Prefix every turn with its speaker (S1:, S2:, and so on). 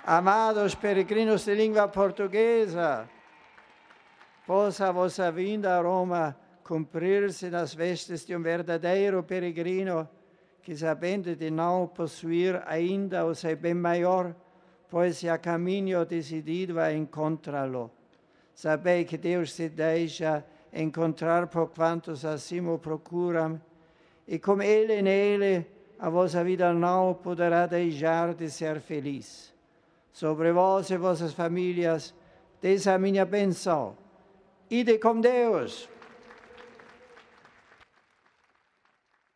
S1: Amados peregrinos de língua portuguesa, possa a vossa vinda a Roma cumprir-se nas vestes de verdadeiro peregrino, que sabendo de não possuir ainda o seu bem maior, pois a caminho decidido a encontrá-lo. Sabei que Deus se deixa encontrar por quantos assim o procuram, e como Ele nele, a vossa vida não poderá deixar de ser feliz. Sobre vós e vossas famílias, desde a minha bênção. Ide com Deus!